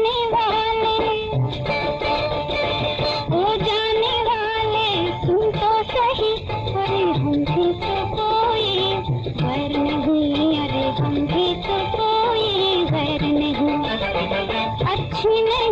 जाने वाले, ओ जाने वाले सुन तो सही, अरे हम भी तो कोई वैर नहीं, अरे हम भी तो कोई वैर नहीं। अच्छी नहीं